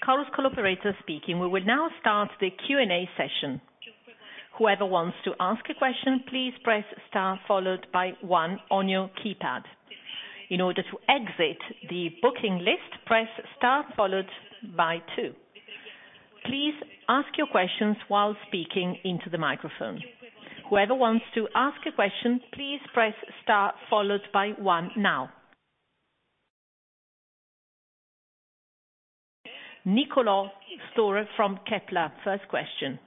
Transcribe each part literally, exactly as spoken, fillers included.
Chorus Call operator speaking. We will now start the Q and A session. Whoever wants to ask a question, please press star followed by one on your keypad. In order to exit the booking list, press star followed by two. Please ask your questions while speaking into the microphone. Whoever wants to ask a question, please press star followed by one now. Niccolò Storer from Kepler, first question.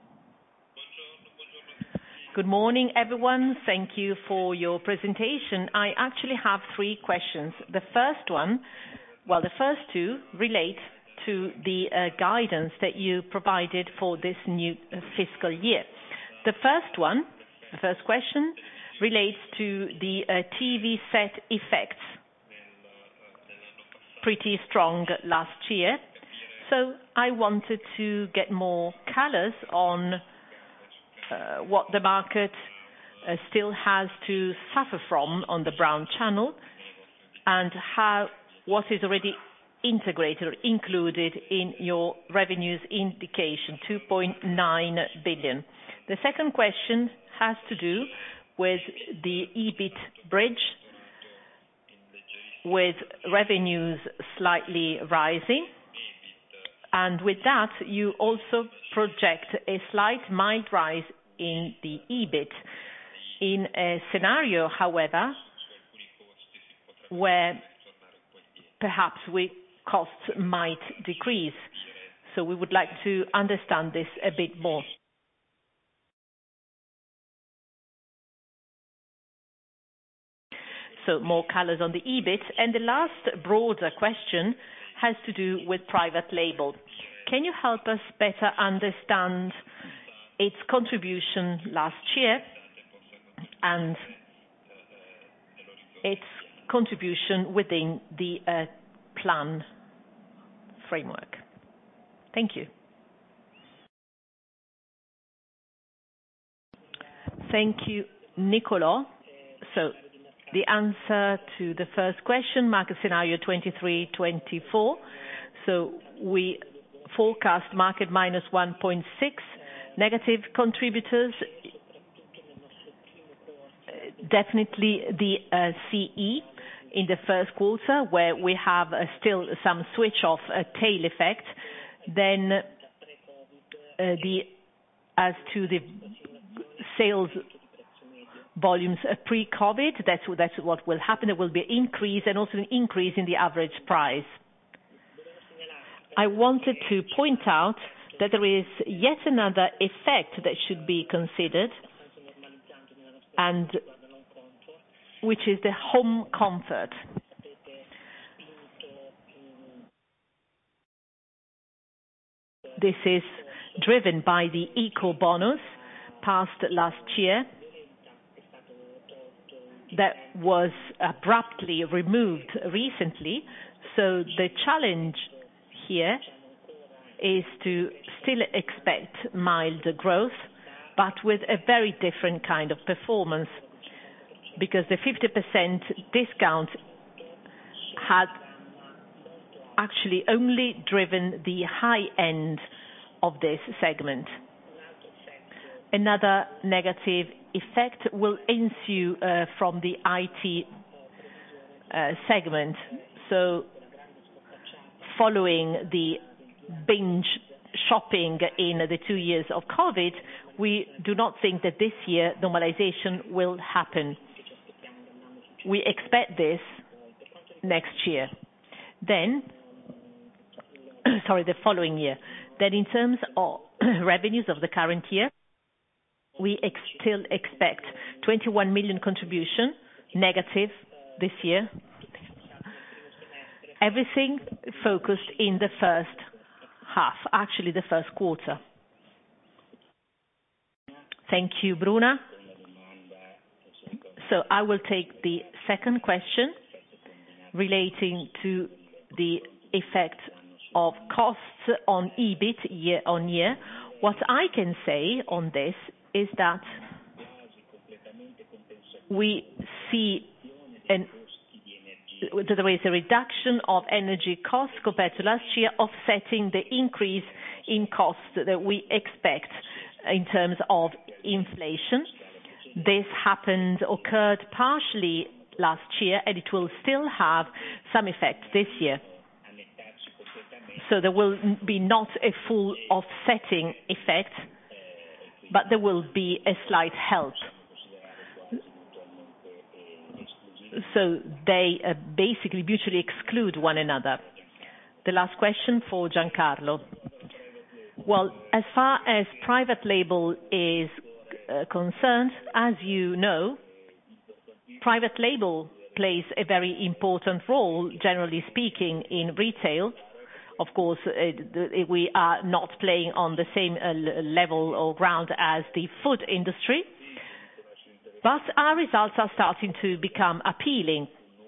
Good morning, everyone. Thank you for your presentation. I actually have three questions. The first one, well, the first two relate to the uh, guidance that you provided for this new uh, fiscal year. The first one, the first question, relates to the uh, T V set effects. Pretty strong last year. So I wanted to get more colors on uh, what the market uh, still has to suffer from on the brown channel and how what is already integrated or included in your revenues indication, two point nine billion. The second question has to do with the E B I T bridge, with revenues slightly rising. And with that, you also project a slight mild rise in the E B I T in a scenario, however, where perhaps we costs might decrease. So we would like to understand this a bit more. So more colors on the E B I T. And the last broader question has to do with private label. Can you help us better understand its contribution last year and its contribution within the uh, plan framework? Thank you. Thank you, Niccolò. So the answer to the first question, market scenario twenty-three twenty-four. So we forecast market minus one point six, negative contributors, definitely the uh, C E in the first quarter, where we have uh, still some switch off a tail effect. Then uh, the as to the sales volumes pre-COVID, that's, that's what will happen. There will be an increase and also an increase in the average price. I wanted to point out that there is yet another effect that should be considered, and which is the home comfort. This is driven by the eco bonus passed last year, that was abruptly removed recently. So the challenge here is to still expect mild growth, but with a very different kind of performance, because the fifty percent discount had actually only driven the high end of this segment. Another negative effect will ensue uh, from the I T uh, segment. So following the binge shopping in the two years of COVID, we do not think that this year normalization will happen. We expect this next year. Then, sorry, the following year. Then in terms of revenues of the current year, we ex- still expect twenty-one million contribution, negative this year. Everything focused in the first half, actually the first quarter. Thank you, Bruna. So I will take the second question relating to the effect of costs on E B I T year on year. What I can say on this is that we see an there is a reduction of energy costs compared to last year, offsetting the increase in costs that we expect in terms of inflation. This happened, occurred partially last year, and it will still have some effect this year. So there will be not a full offsetting effect, but there will be a slight help. So they uh, basically mutually exclude one another. The last question for Giancarlo. Well, as far as private label is uh, concerned, as you know, private label plays a very important role, generally speaking, in retail. Of course, uh, we are not playing on the same uh, level or ground as the food industry, but our results are starting to become appealing.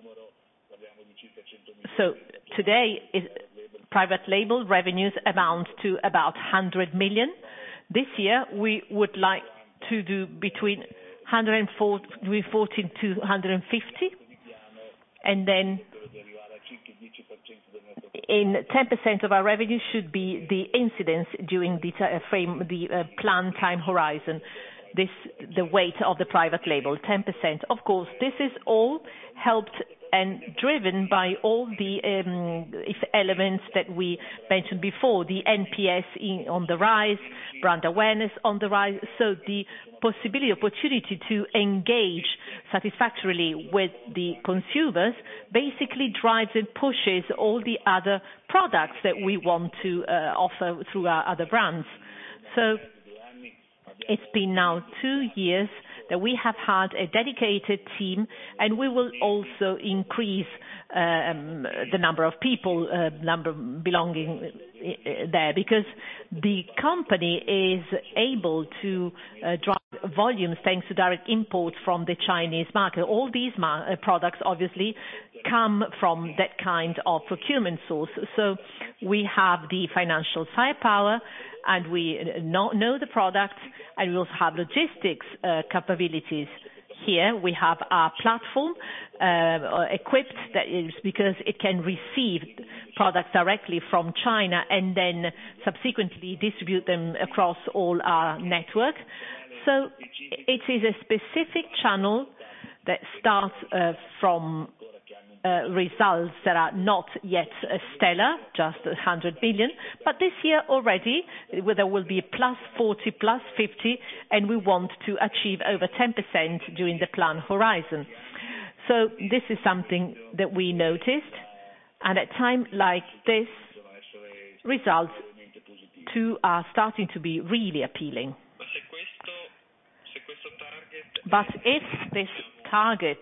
So today, is, private label revenues amount to about one hundred million. This year, we would like to do between one hundred forty to one hundred fifty, and then in ten percent of our revenue should be the incidence during the uh, frame, the uh, planned time horizon. This, the weight of the private label, ten percent. Of course, this is all helped and driven by all the um, elements that we mentioned before, the N P S in, on the rise, brand awareness on the rise, so the possibility, opportunity to engage satisfactorily with the consumers basically drives and pushes all the other products that we want to uh, offer through our other brands. So it's been now two years that we have had a dedicated team, and we will also increase um, the number of people, uh, number belonging there, because the company is able to uh, drive volumes thanks to direct imports from the Chinese market. All these mar- uh, products obviously come from that kind of procurement source. So we have the financial firepower, and we know, know the product, and we also have logistics uh, capabilities. Here we have our platform uh, equipped that is because it can receive products directly from China and then subsequently distribute them across all our network. So it is a specific channel that starts uh, from Uh, results that are not yet uh, stellar, just one hundred million, but this year already where there will be plus forty, plus fifty, and we want to achieve over ten percent during the plan horizon. So this is something that we noticed, and at a time like this, results too are starting to be really appealing. But if this target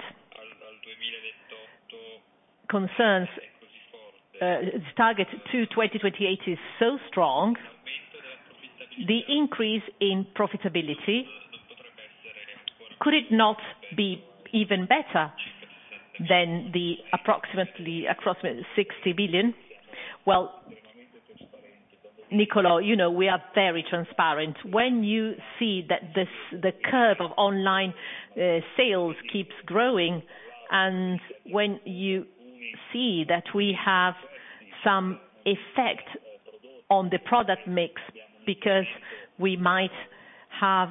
concerns uh, target to twenty twenty-eight is so strong, the increase in profitability, could it not be even better than the approximately approximately sixty billion? Well, Niccolo, you know, we are very transparent. When you see that this, the curve of online uh, sales keeps growing, and when you see that we have some effect on the product mix because we might have,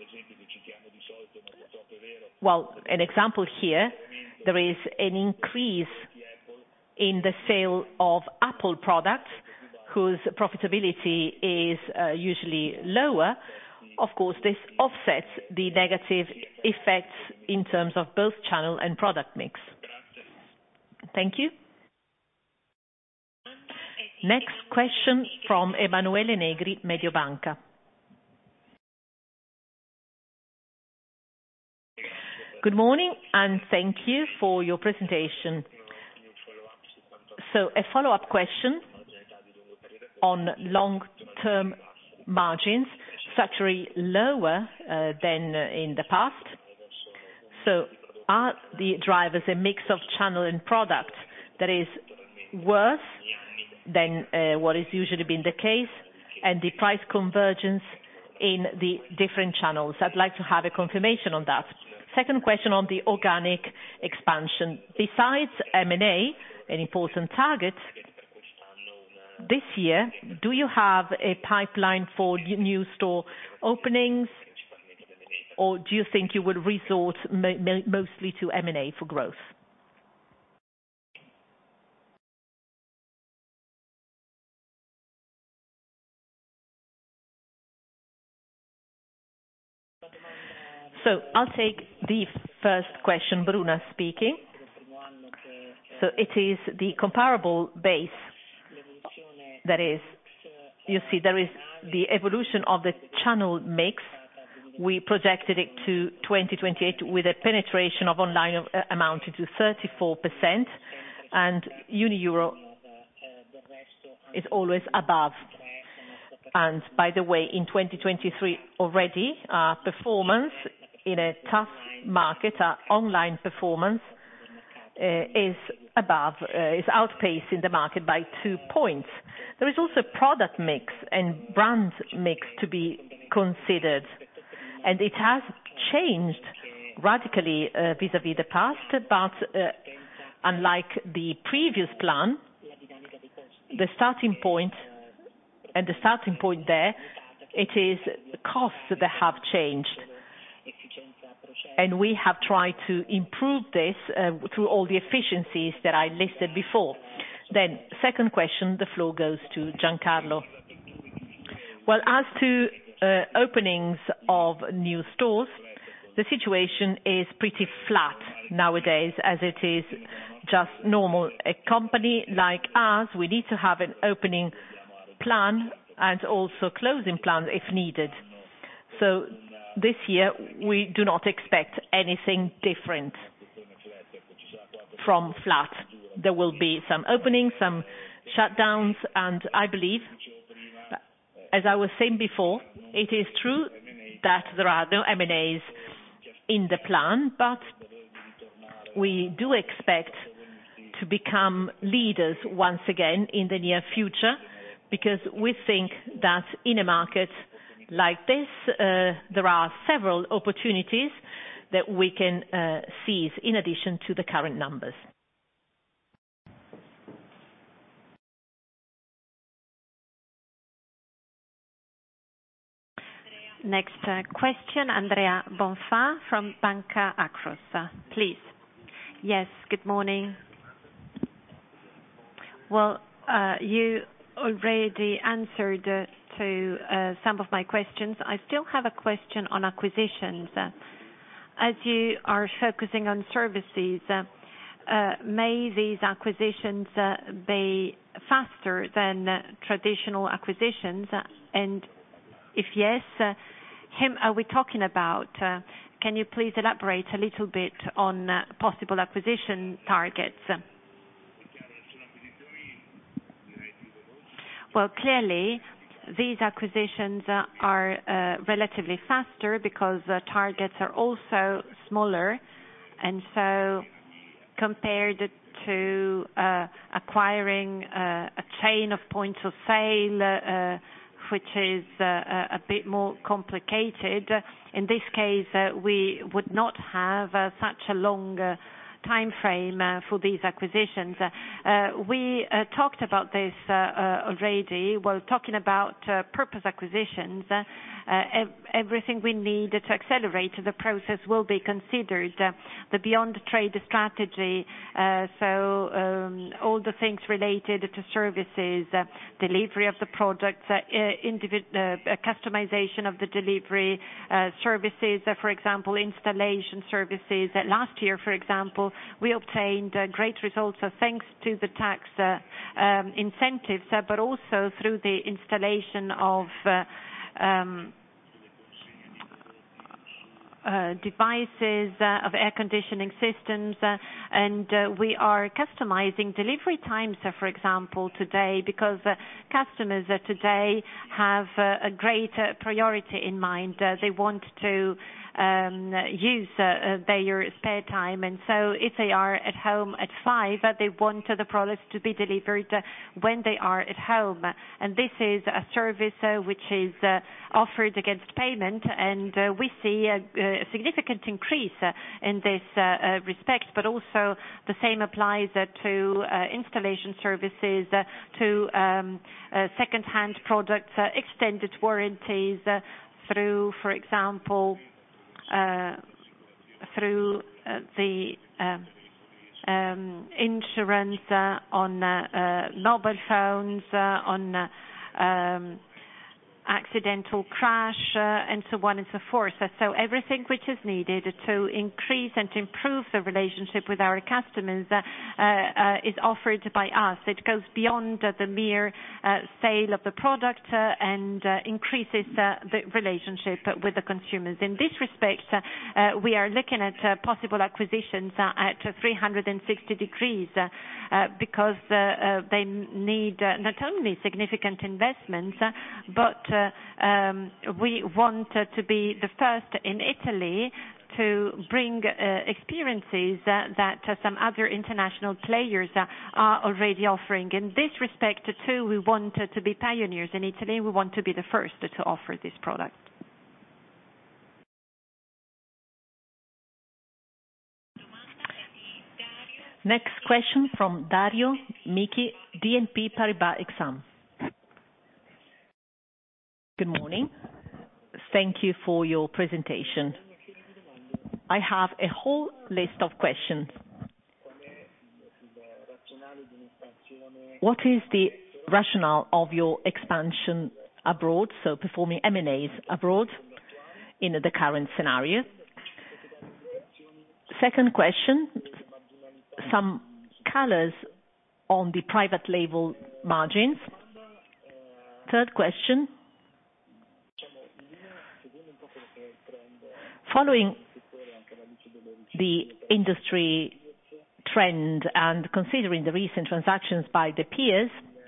well, an example here, there is an increase in the sale of Apple products whose profitability is uh, usually lower. Of course, this offsets the negative effects in terms of both channel and product mix. Thank you. Next question from Emanuele Negri, Mediobanca. Good morning, and thank you for your presentation. So a follow-up question on long-term margins, structurally lower uh, than in the past. So are the drivers a mix of channel and product that is worse than uh, what is usually been the case, and the price convergence in the different channels? I'd like to have a confirmation on that. Second question on the organic expansion. Besides M and A, an important target, this year, do you have a pipeline for new store openings, or do you think you would resort mostly to M and A for growth? So I'll take the first question, Bruna speaking. So it is the comparable base. That is, you see, there is the evolution of the channel mix. We projected it to twenty twenty-eight with a penetration of online of, uh, amounting to thirty-four percent, and Unieuro is always above. And by the way, in twenty twenty-three already, our performance in a tough market, our online performance uh, is above, uh, is outpacing the market by two points. There is also product mix and brand mix to be considered, and it has changed radically uh, vis-à-vis the past, but uh, unlike the previous plan, the starting point, and the starting point there, it is costs that have changed. And we have tried to improve this uh, through all the efficiencies that I listed before. Then, second question, the floor goes to Giancarlo. Well, as to uh, openings of new stores, the situation is pretty flat nowadays, as it is just normal. A company like us, we need to have an opening plan and also closing plan if needed. So this year, we do not expect anything different from flat. There will be some openings, some shutdowns, and I believe, as I was saying before, it is true that there are no M and A's in the plan, but we do expect to become leaders once again in the near future, because we think that in a market like this, uh, there are several opportunities that we can uh, seize in addition to the current numbers. Next uh, question, Andrea Bonfà from Banca Akros. Uh, please. Yes, good morning. Well, uh, you already answered uh, to uh, some of my questions. I still have a question on acquisitions. Uh, as you are focusing on services, uh, uh, may these acquisitions uh, be faster than uh, traditional acquisitions? Uh, and if yes, uh, whom are we talking about? Uh, can you please elaborate a little bit on uh, possible acquisition targets? Well, clearly, these acquisitions uh, are uh, relatively faster because uh, targets are also smaller, and so compared to uh, acquiring uh, a chain of points of sale, uh, which is uh, a bit more complicated, in this case, uh, we would not have uh, such a long uh, time frame uh, for these acquisitions. Uh, we uh, talked about this uh, uh, already. Well, talking about uh, purpose acquisitions, uh, ev everything we need to accelerate the process will be considered. Uh, the Beyond Trade strategy, uh, so um, all the things related to services, uh, delivery of the products, uh, individ uh, customization of the delivery, uh, services, uh, for example, installation services. Uh, last year, for example, we obtained uh, great results uh, thanks to the tax uh, um, incentives, uh, but also through the installation of uh, um, uh, devices, uh, of air conditioning systems, uh, and uh, we are customizing delivery times, uh, for example, today, because uh, customers uh, today have uh, a great uh, priority in mind. Uh, they want to Um, use uh, their spare time, and so if they are at home at five, uh, they want uh, the products to be delivered uh, when they are at home, and this is a service uh, which is uh, offered against payment, and uh, we see uh, uh, a significant increase in this respect, but also the same applies to installation services, to second-hand products, extended warranties through, for example, through the um, insurance uh, on uh, mobile phones, uh, on uh, um, accidental crash, uh, and so on and so forth. Uh, so everything which is needed to increase and to improve the relationship with our customers uh, uh, is offered by us. It goes beyond uh, the mere uh, sale of the product uh, and uh, increases uh, the relationship with the consumers. In this respect, uh, uh, we are looking at uh, possible acquisitions uh, at three hundred sixty degrees uh, uh, because uh, uh, they need uh, not only significant investments, uh, but Uh, um, we want uh, to be the first in Italy to bring uh, experiences uh, that uh, some other international players uh, are already offering. In this respect, uh, too, we want uh, to be pioneers in Italy. We want to be the first to offer this product. Next question from Dario Michi, B N P Paribas Exane. Good morning. Thank you for your presentation. I have a whole list of questions. What is the rationale of your expansion abroad, so performing M and As abroad in the current scenario? Second question, some colors on the private label margins. Third question, following the industry trend and considering the recent transactions by the peers,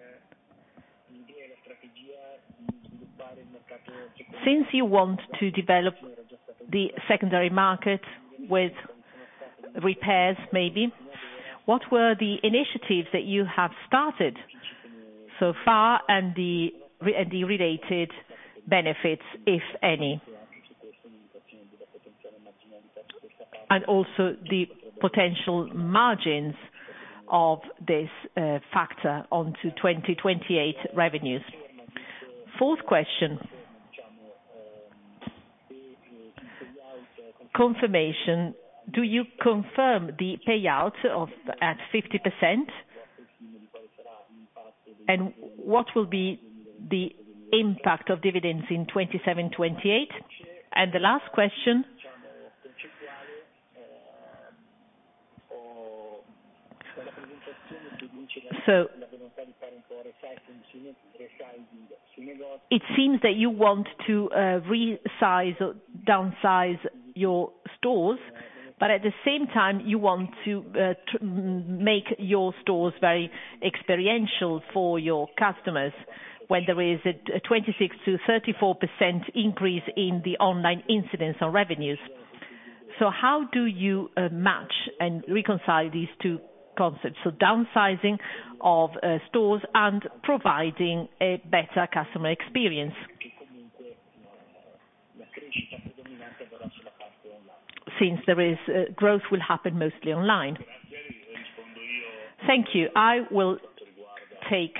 since you want to develop the secondary market with repairs maybe, what were the initiatives that you have started so far and the, and the related benefits, if any? And also the potential margins of this uh, factor onto twenty twenty-eight revenues. Fourth question, confirmation. Do you confirm the payout of at fifty percent? And what will be the impact of dividends in twenty-seven twenty-eight? And the last question, so it seems that you want to uh, resize or downsize your stores, but at the same time you want to uh, tr- make your stores very experiential for your customers when there is a twenty-six to thirty-four percent increase in the online incidence on revenues. So how do you uh, match and reconcile these two concepts? So downsizing of uh, stores and providing a better customer experience. Since there is uh, growth will happen mostly online. Thank you. I will take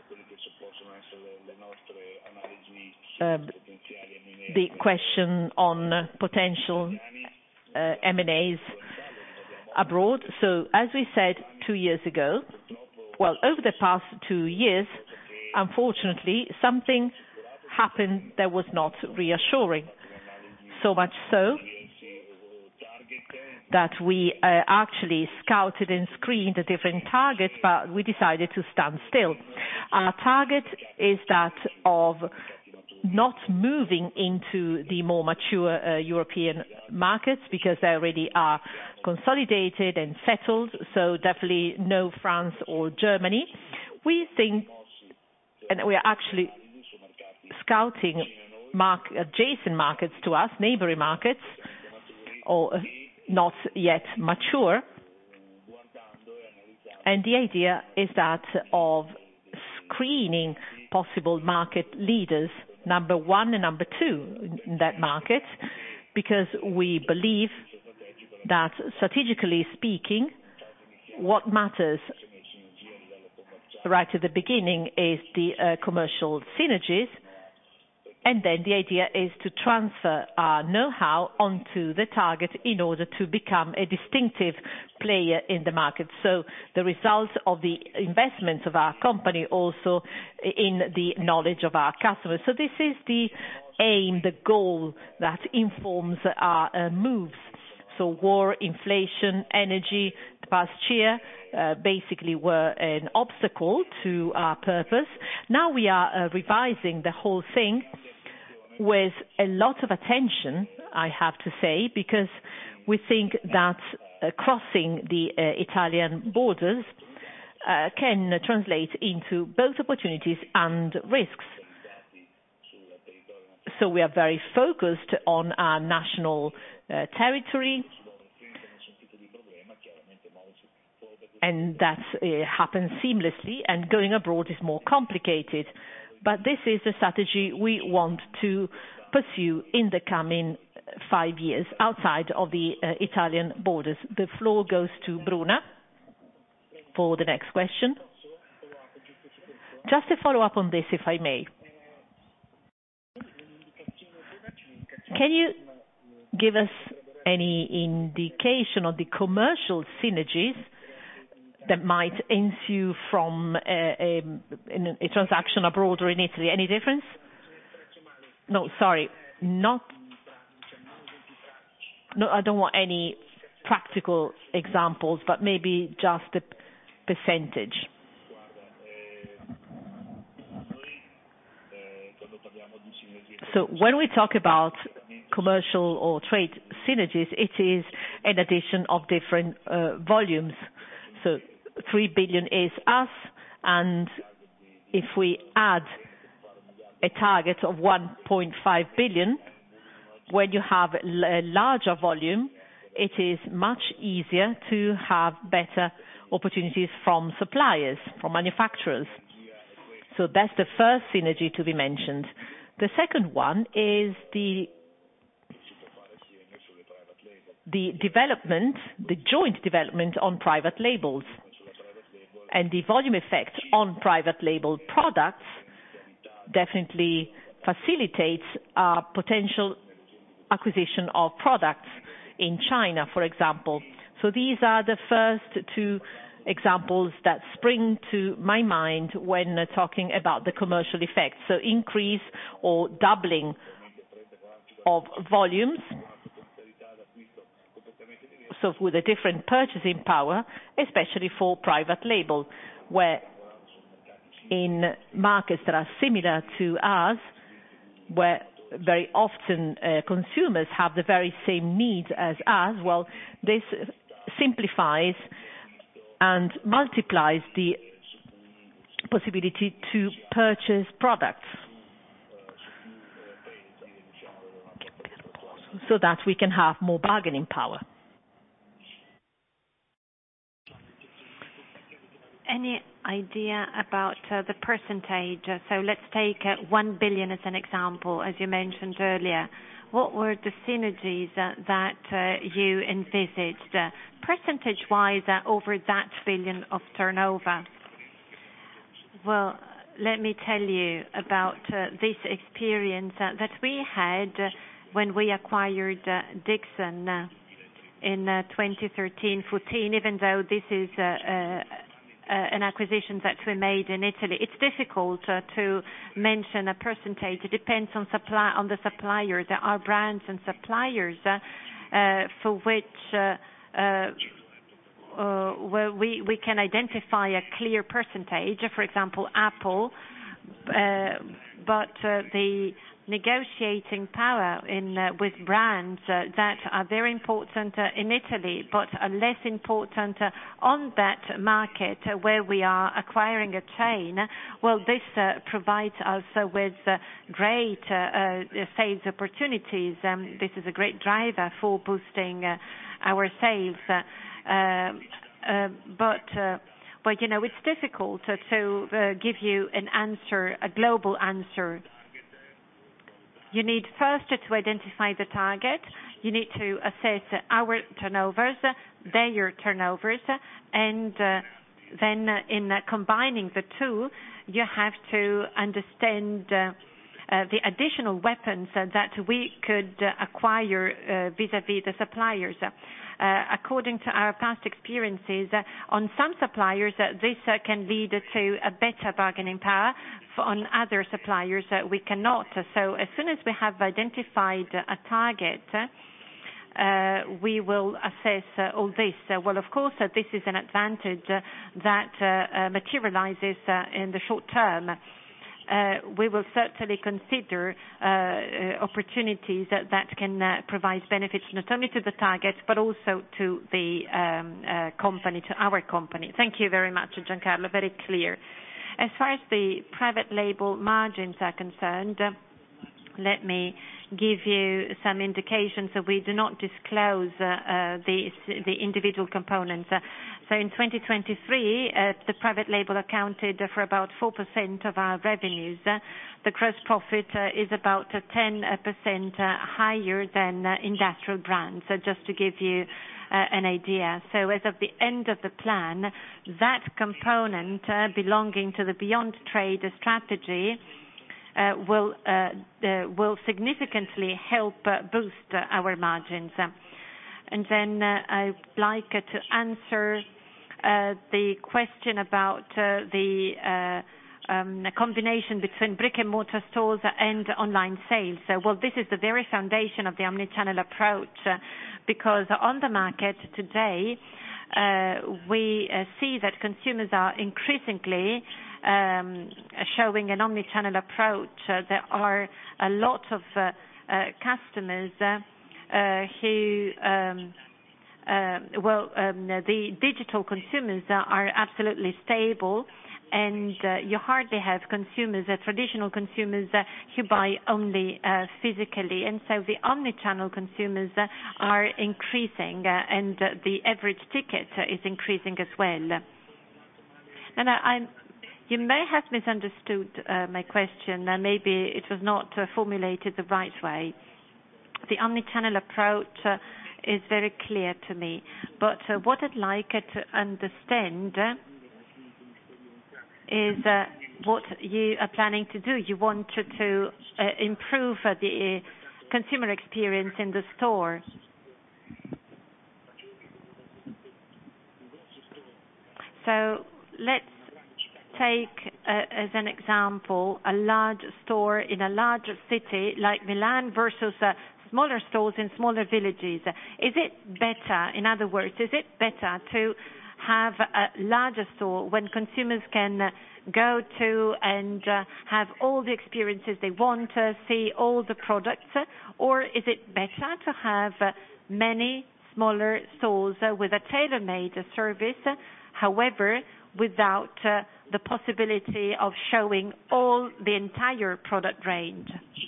uh, the question on uh, potential uh, M and As abroad. So as we said two years ago, well, over the past two years, unfortunately, something happened that was not reassuring. So much so that we uh, actually scouted and screened the different targets, but we decided to stand still. Our target is that of not moving into the more mature uh, European markets because they already are consolidated and settled, so definitely no France or Germany. We think, and we are actually scouting mark, adjacent markets to us, neighboring markets, or not yet mature. And the idea is that of screening possible market leaders, number one and number two in that market, because we believe that strategically speaking, what matters right at the beginning is the uh, commercial synergies, and then the idea is to transfer our know-how onto the target in order to become a distinctive player in the market. So the results of the investments of our company also in the knowledge of our customers. So this is the aim, the goal that informs our uh, moves. So war, inflation, energy, the past year uh, basically were an obstacle to our purpose. Now we are uh, revising the whole thing with a lot of attention, I have to say, because we think that uh, crossing the uh, Italian borders uh, can translate into both opportunities and risks. So we are very focused on our national uh, territory, and that uh, happens seamlessly, and going abroad is more complicated. But this is the strategy we want to pursue in the coming five years outside of the uh, Italian borders. The floor goes to Bruna for the next question. Just a follow-up on this, if I may. Can you give us any indication of the commercial synergies that might ensue from a, a, a transaction abroad or in Italy? Any difference? No, sorry, not. No, I don't want any practical examples, but maybe just a percentage. So when we talk about commercial or trade synergies, it is an addition of different uh, volumes. So three billion is us, and if we add a target of one point five billion, when you have a larger volume, it is much easier to have better opportunities from suppliers, from manufacturers. So that's the first synergy to be mentioned. The second one is the the development, the joint development on private labels. And the volume effect on private label products definitely facilitates our potential acquisition of products in China, for example. So these are the first two examples that spring to my mind when uh, talking about the commercial effects. So increase or doubling of volumes, so with a different purchasing power, especially for private label, where in markets that are similar to ours, where very often uh, consumers have the very same needs as us, well, this simplifies and multiplies the possibility to purchase products so that we can have more bargaining power. Any idea about uh, the percentage? So let's take uh, one billion as an example, as you mentioned earlier. What were the synergies uh, that uh, you envisaged, uh, percentage-wise, uh, over that billion of turnover? Well, let me tell you about uh, this experience uh, that we had uh, when we acquired uh, Dixon uh, in uh, twenty thirteen fourteen, even though this is uh, uh, Uh, an acquisition that we made in Italy. It's difficult uh, to mention a percentage. It depends on supply on the supplier. There are brands and suppliers uh, uh, for which uh, uh, uh, where we, we can identify a clear percentage. For example, Apple, uh, but uh, the negotiating power in uh, with brands uh, that are very important uh, in Italy, but are less important uh, on that market uh, where we are acquiring a chain. Well, this uh, provides us uh, with uh, great uh, uh, sales opportunities. Um, this is a great driver for boosting uh, our sales. Uh, uh, but uh, but you know, it's difficult uh, to uh, give you an answer, a global answer. you need first to identify the target. You need to assess our turnovers, their turnovers, and uh, then in uh, combining the two, you have to understand uh, uh, the additional weapons uh, that we could uh, acquire uh, vis-à-vis the suppliers. Uh, according to our past experiences, uh, on some suppliers, uh, this uh, can lead to a better bargaining power. For on other suppliers, uh, we cannot. So as soon as we have identified a target, uh, we will assess uh, all this. Uh, well, of course, uh, this is an advantage uh, that uh, uh, materializes uh, in the short term. Uh, we will certainly consider uh, uh, opportunities that, that can uh, provide benefits not only to the target but also to the um, uh, company, to our company. Thank you very much, Giancarlo. Very clear. As far as the private label margins are concerned, uh, let me give you some indications that we do not disclose uh, uh, the, the individual components. Uh, so in twenty twenty-three, uh, the private label accounted for about four percent of our revenues. Uh, the gross profit uh, is about uh, ten percent uh, higher than uh, industrial brands, uh, just to give you Uh, an idea. So as of the end of the plan, that component uh, belonging to the Beyond Trade strategy uh, will, uh, uh, will significantly help uh, boost uh, our margins. And then uh, I'd like uh, to answer uh, the question about uh, the uh, Um, a combination between brick and mortar stores and online sales. So, well, this is the very foundation of the omnichannel approach uh, because on the market today, uh, we uh, see that consumers are increasingly um, showing an omnichannel approach. Uh, there are a lot of uh, uh, customers uh, uh, who um, uh, well, um, the digital consumers are absolutely stable, and uh, you hardly have consumers, uh, traditional consumers, uh, who buy only uh, physically. And so the omnichannel consumers uh, are increasing, uh, and uh, the average ticket uh, is increasing as well. And I, I'm, you may have misunderstood uh, my question. Uh, maybe it was not uh, formulated the right way. The omnichannel approach uh, is very clear to me. But uh, what I'd like uh, to understand uh, is uh, what you are planning to do. You want to, to uh, improve uh, the uh, consumer experience in the store. So let's take uh, as an example a large store in a large city like Milan versus uh, smaller stores in smaller villages. Is it better, in other words, is it better to have a larger store when consumers can go to and uh, have all the experiences they want, uh, see all the products, uh, or is it better to have uh, many smaller stores uh, with a tailor-made service, uh, however, without uh, the possibility of showing all the entire product range?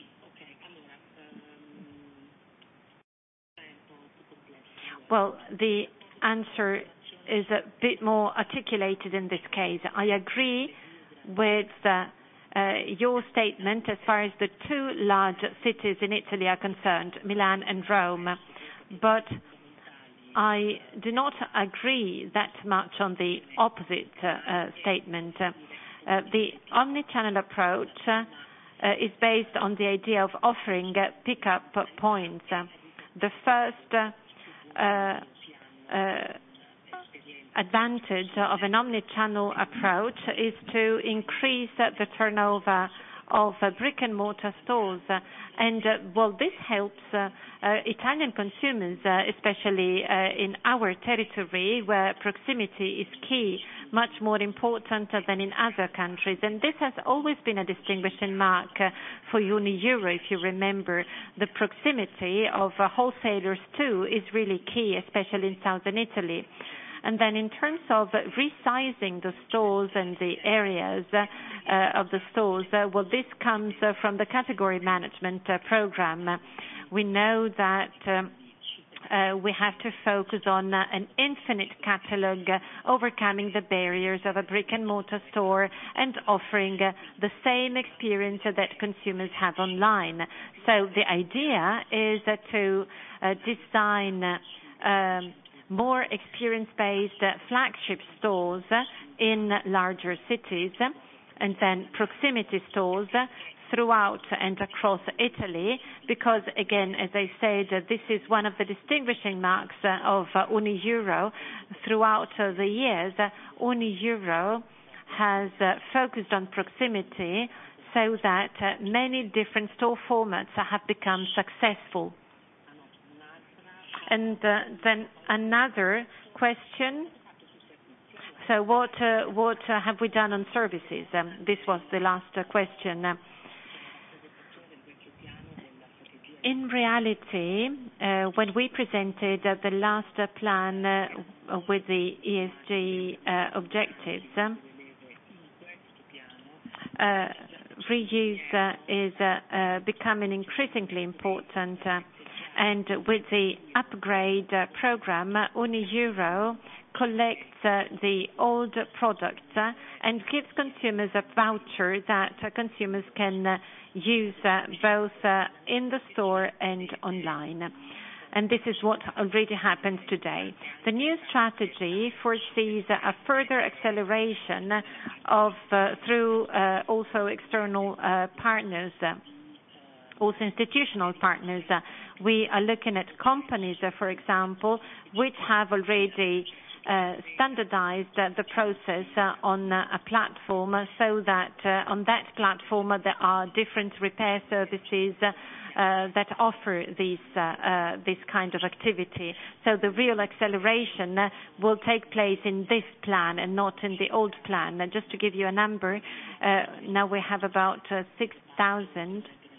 Well, the answer is a bit more articulated in this case. I agree with uh, uh, your statement as far as the two large cities in Italy are concerned, Milan and Rome, but I do not agree that much on the opposite uh, uh, statement. Uh, uh, the omnichannel approach uh, uh, is based on the idea of offering uh, pick-up points. Uh, the first uh, uh, uh, advantage of an omnichannel approach is to increase the turnover of uh, brick and mortar stores. Uh, and, uh, well, this helps uh, uh, Italian consumers, uh, especially uh, in our territory where proximity is key, much more important uh, than in other countries. And this has always been a distinguishing mark uh, for Unieuro, if you remember. The proximity of uh, wholesalers, too, is really key, especially in southern Italy. And then in terms of resizing the stores and the areas uh, of the stores, uh, well, this comes uh, from the category management uh, program. We know that um, uh, we have to focus on uh, an infinite catalog, uh, overcoming the barriers of a brick and mortar store and offering uh, the same experience uh, that consumers have online. So the idea is uh, to uh, design uh, um, more experience-based uh, flagship stores uh, in larger cities, uh, and then proximity stores uh, throughout and across Italy, because again, as I said, uh, this is one of the distinguishing marks uh, of uh, Unieuro. Throughout uh, the years, uh, Unieuro has uh, focused on proximity so that uh, many different store formats uh, have become successful. And uh, then another question. So what uh, what uh, have we done on services? Um, this was the last uh, question. Uh, in reality, uh, when we presented uh, the last uh, plan uh, with the E S G uh, objectives, um, uh, reuse uh, is uh, uh, becoming increasingly important. Uh, And with the upgrade uh, program, uh, Unieuro collects uh, the old products uh, and gives consumers a voucher that uh, consumers can uh, use uh, both uh, in the store and online. And this is what already happens today. The new strategy foresees a further acceleration of uh, through uh, also external uh, partners, uh, also institutional partners. Uh, we are looking at companies, uh, for example, which have already uh, standardized uh, the process uh, on uh, a platform, uh, so that uh, on that platform uh, there are different repair services uh, uh, that offer these, uh, uh, this kind of activity. So the real acceleration uh, will take place in this plan and not in the old plan. Uh, just to give you a number, uh, now we have about uh, six thousand.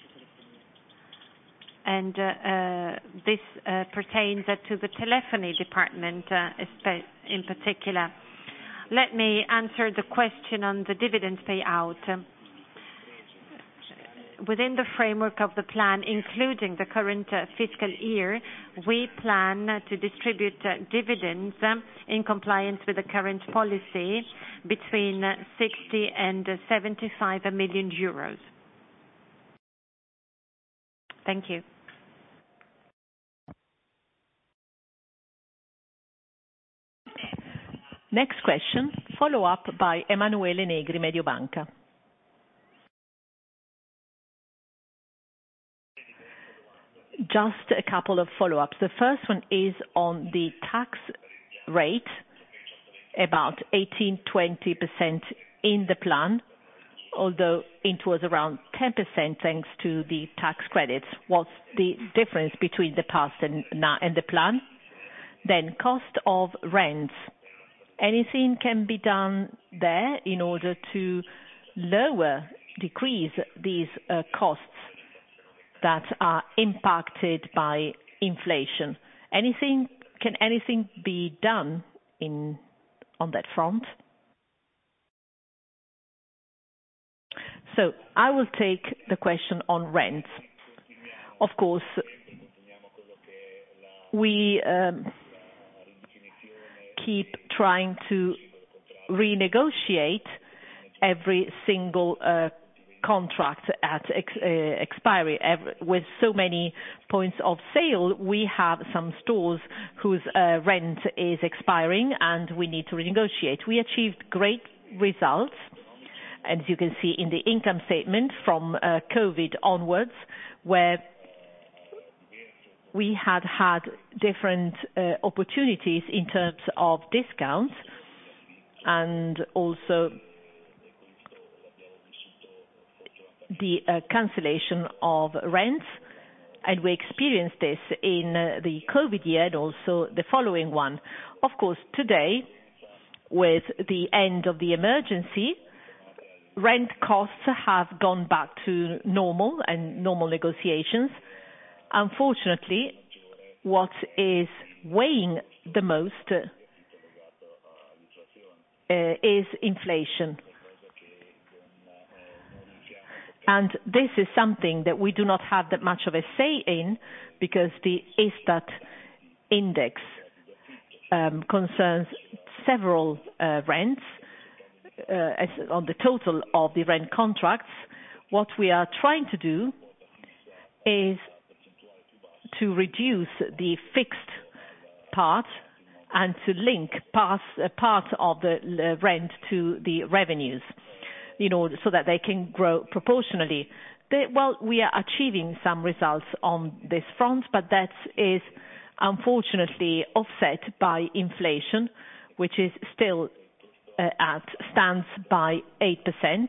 And uh, uh, this uh, pertains uh, to the telephony department uh, in particular. Let me answer the question on the dividend payout. Within the framework of the plan, including the current uh, fiscal year, we plan uh, to distribute uh, dividends uh, in compliance with the current policy between uh, sixty and seventy-five million euros. Thank you. Next question, follow up by Emanuele Negri, Mediobanca. Just a couple of follow-ups. The first one is on the tax rate, about eighteen to twenty percent in the plan, although it was around ten percent thanks to the tax credits. What's the difference between the past and now and the plan? Then cost of rents. Anything can be done there in order to lower, decrease these uh, costs that are impacted by inflation? Anything, can anything be done in, on that front? So I will take the question on rent. Of course, we um, keep trying to renegotiate every single uh, contract at ex, uh, expiry. Every, with so many points of sale, we have some stores whose uh, rent is expiring and we need to renegotiate. We achieved great results, as you can see in the income statement from uh, COVID onwards, where we had had different uh, opportunities in terms of discounts and also the uh, cancellation of rents, and we experienced this in uh, the COVID year and also the following one. Of course, today, with the end of the emergency, rent costs have gone back to normal and normal negotiations. Unfortunately, what is weighing the most uh, is inflation. And this is something that we do not have that much of a say in, because the Istat index um, concerns several uh, rents uh, as on the total of the rent contracts. What we are trying to do is to reduce the fixed part and to link pass, uh, part of the uh, rent to the revenues, you know, so that they can grow proportionally. They, well, we are achieving some results on this front, but that is unfortunately offset by inflation, which is still uh, at stands by eight percent.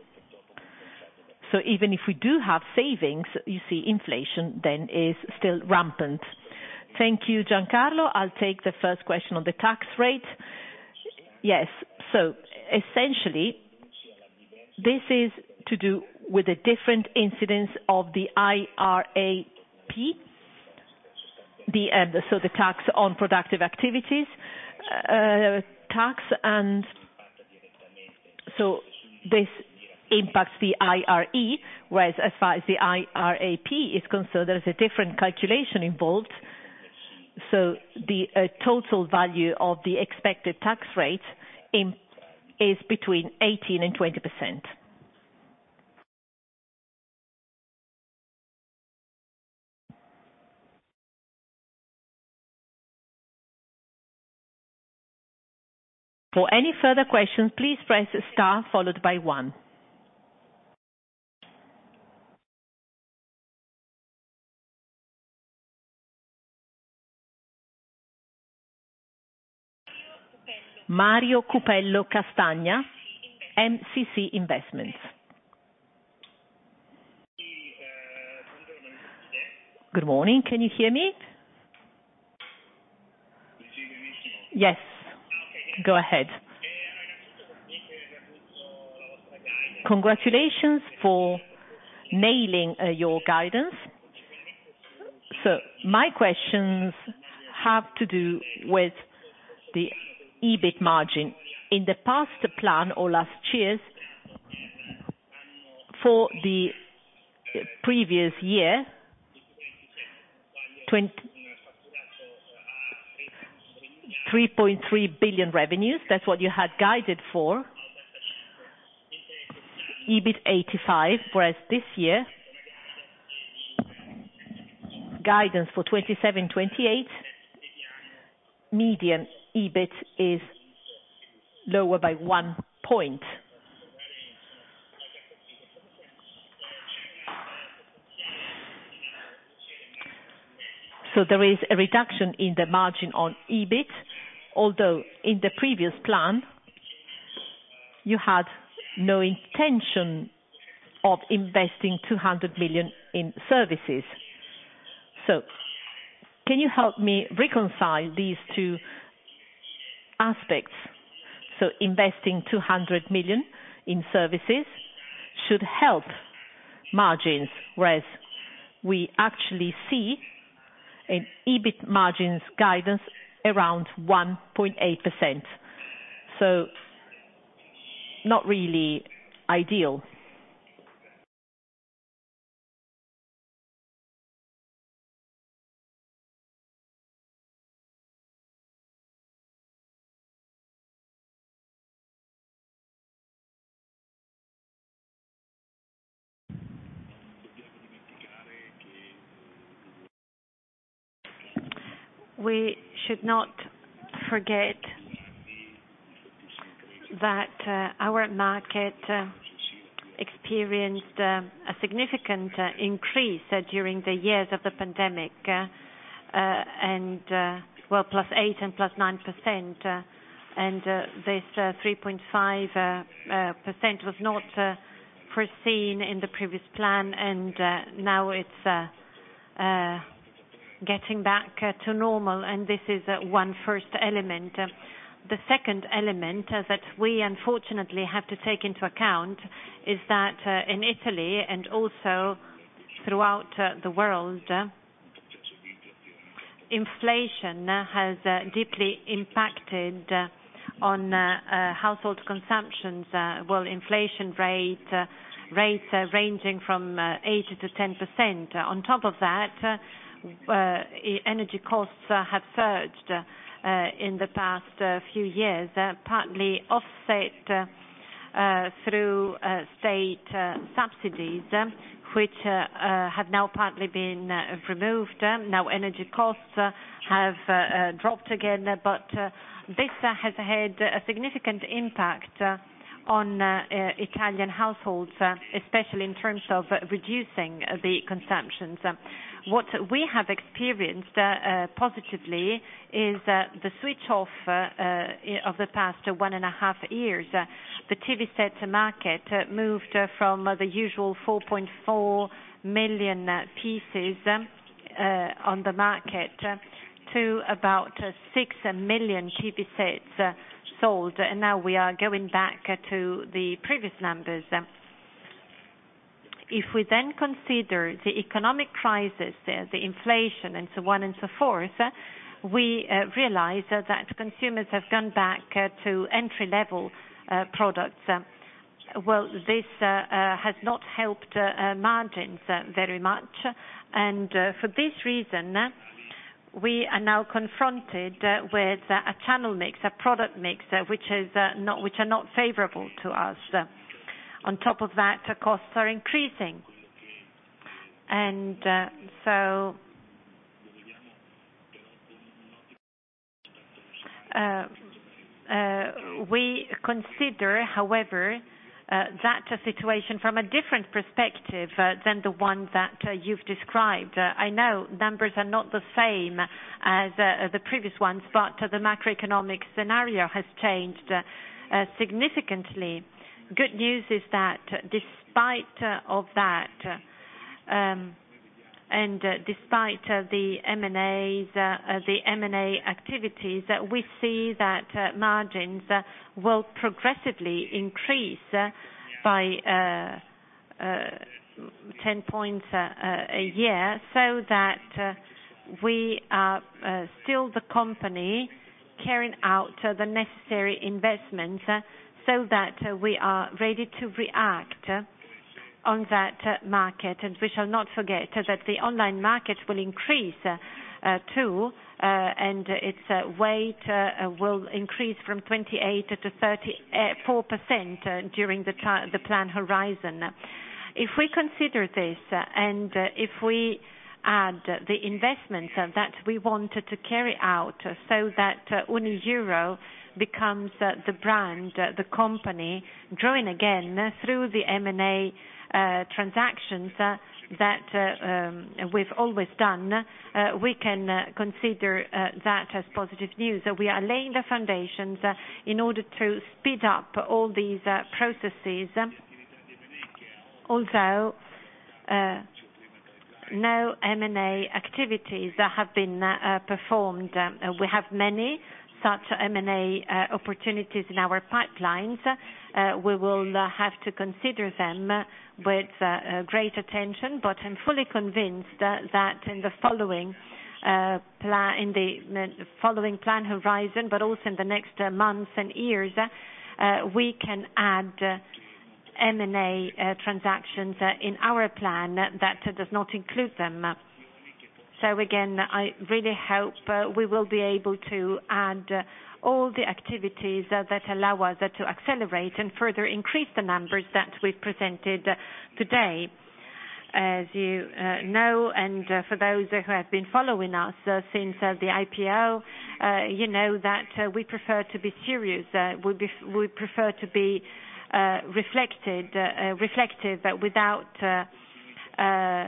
So even if we do have savings, you see inflation then is still rampant. Thank you, Giancarlo. I'll take the first question on the tax rate. Yes, so essentially, this is to do with the different incidence of the I R A P, the, uh, so the tax on productive activities, uh, tax, and so this impacts the I R E, whereas as far as the I R A P is concerned, there's a different calculation involved. So the uh, total value of the expected tax rate in, is between eighteen and twenty percent. For any further questions, please press star followed by one. Mario Cupello Castagna, M C C Investments. Good morning. Can you hear me? Yes. Go ahead. Congratulations for nailing uh, your guidance. So my questions have to do with the EBIT margin. In the past plan or last years, for the previous year, three point three billion revenues, that's what you had guided for. EBIT eighty-five, whereas this year, guidance for twenty-seven twenty-eight, median EBIT is lower by one point. So there is a reduction in the margin on EBIT, although in the previous plan, you had no intention of investing two hundred million in services. So can you help me reconcile these two aspects? So investing two hundred million in services should help margins, whereas we actually see an EBIT margins guidance around one point eight percent. So not really ideal. We should not forget that uh, our market uh, experienced uh, a significant uh, increase uh, during the years of the pandemic, uh, uh, and uh, well, plus eight and plus nine percent, uh, and uh, this uh, three point five uh, uh, percent was not uh, foreseen in the previous plan, and uh, now it's uh, uh, getting back uh, to normal, and this is uh, one first element. Uh, the second element uh, that we unfortunately have to take into account is that uh, in Italy and also throughout uh, the world, uh, inflation uh, has uh, deeply impacted uh, on uh, uh, household consumptions. Uh, well, inflation rate uh, rates uh, ranging from uh, eight to ten percent. Uh, on top of that, uh, uh, energy costs uh, have surged uh, in the past uh, few years, uh, partly offset uh, uh, through uh, state uh, subsidies, uh, which uh, uh, have now partly been uh, removed. Uh, now energy costs uh, have uh, uh, dropped again, uh, but uh, this uh, has had a significant impact uh, on uh, uh, Italian households, uh, especially in terms of uh, reducing uh, the consumptions. Uh, what we have experienced uh, uh, positively is uh, the switch off uh, uh, of the past one and a half years. Uh, the T V set market uh, moved uh, from uh, the usual four point four million uh, pieces uh, on the market uh, to about uh, six million T V sets uh, sold, and now we are going back uh, to the previous numbers. If we then consider the economic crisis, uh, the inflation, and so on and so forth, uh, we uh, realize uh, that consumers have gone back uh, to entry-level uh, products. Uh, well, this uh, uh, has not helped uh, uh, margins uh, very much, and uh, for this reason, uh, we are now confronted uh, with uh, a channel mix, a product mix, uh, which is uh, not, which are not favorable to us. Uh, on top of that, uh, costs are increasing, and uh, so uh, uh, we consider, however, Uh, that uh, situation from a different perspective uh, than the one that uh, you've described. Uh, I know numbers are not the same as uh, the previous ones, but uh, the macroeconomic scenario has changed uh, uh, significantly. Good news is that uh, despite uh, of that, uh, um, and uh, despite uh, the M and A's, uh, uh, the M and A activities, uh, we see that uh, margins uh, will progressively increase uh, by uh, uh, ten points uh, uh, a year, so that uh, we are uh, still the company carrying out uh, the necessary investments uh, so that uh, we are ready to react uh, on that uh, market. And we shall not forget uh, that the online market will increase uh, uh, too, uh, and its uh, weight uh, will increase from twenty-eight to thirty-four percent uh, during the, the plan horizon. If we consider this uh, and uh, if we add uh, the investments uh, that we wanted to carry out uh, so that uh, Unieuro becomes uh, the brand, uh, the company, growing again uh, through the M and A Uh, transactions uh, that uh, um, we've always done, uh, we can uh, consider uh, that as positive news. Uh, we are laying the foundations uh, in order to speed up all these uh, processes, uh, although uh, no M and A activities uh, have been uh, performed. Uh, we have many such M and A uh, opportunities in our pipelines. Uh, we will uh, have to consider them uh, with uh, uh, great attention, but I'm fully convinced uh, that in the following uh, plan, in the uh, following plan horizon, but also in the next uh, months and years, uh, uh, we can add uh, M and A uh, transactions uh, in our plan that uh, does not include them. So again, I really hope uh, we will be able to add uh, all the activities uh, that allow us uh, to accelerate and further increase the numbers that we've presented uh, today. As you uh, know, and uh, for those who have been following us uh, since uh, the I P O, uh, you know that uh, we prefer to be serious. Uh, we, be we prefer to be uh, reflected, uh, uh, reflective uh, without uh, uh,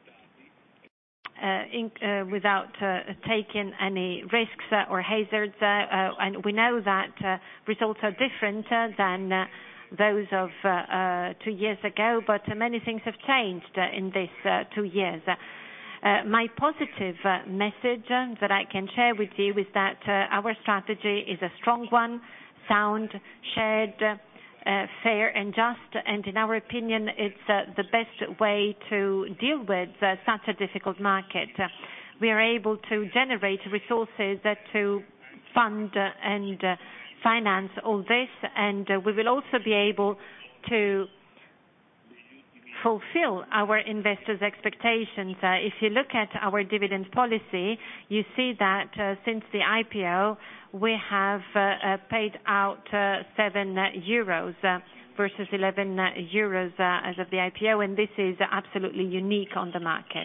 Uh, in, uh, without uh, taking any risks uh, or hazards, uh, uh, and we know that uh, results are different uh, than uh, those of uh, uh, two years ago, but uh, many things have changed uh, in these uh, two years. Uh, my positive uh, message uh, that I can share with you is that uh, our strategy is a strong one, sound, shared, uh, Uh, fair and just, and in our opinion, it's uh, the best way to deal with uh, such a difficult market. Uh, we are able to generate resources uh, to fund uh, and uh, finance all this, and uh, we will also be able to fulfill our investors' expectations. Uh, if you look at our dividend policy, you see that uh, since the I P O, we have uh, uh, paid out uh, seven euros uh, versus eleven euros uh, as of the I P O, and this is absolutely unique on the market.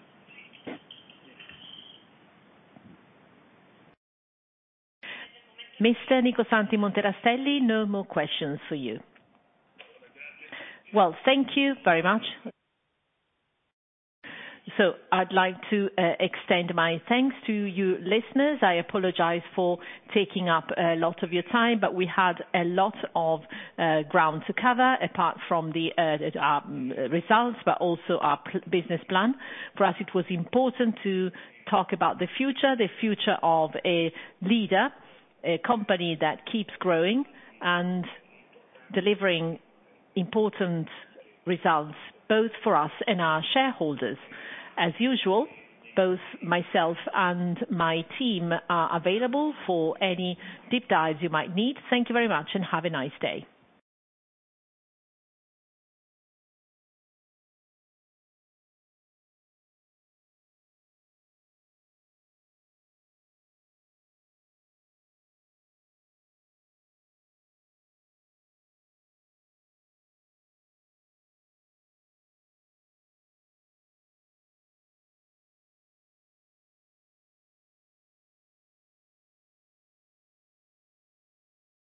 Mister Nico Santi Monterastelli, no more questions for you. Well, thank you very much. So I'd like to uh, extend my thanks to you listeners. I apologize for taking up a lot of your time, but we had a lot of uh, ground to cover apart from the uh, our results, but also our pl- business plan. For us, it was important to talk about the future, the future of a leader, a company that keeps growing and delivering important results, both for us and our shareholders. As usual, both myself and my team are available for any deep dives you might need. Thank you very much and have a nice day.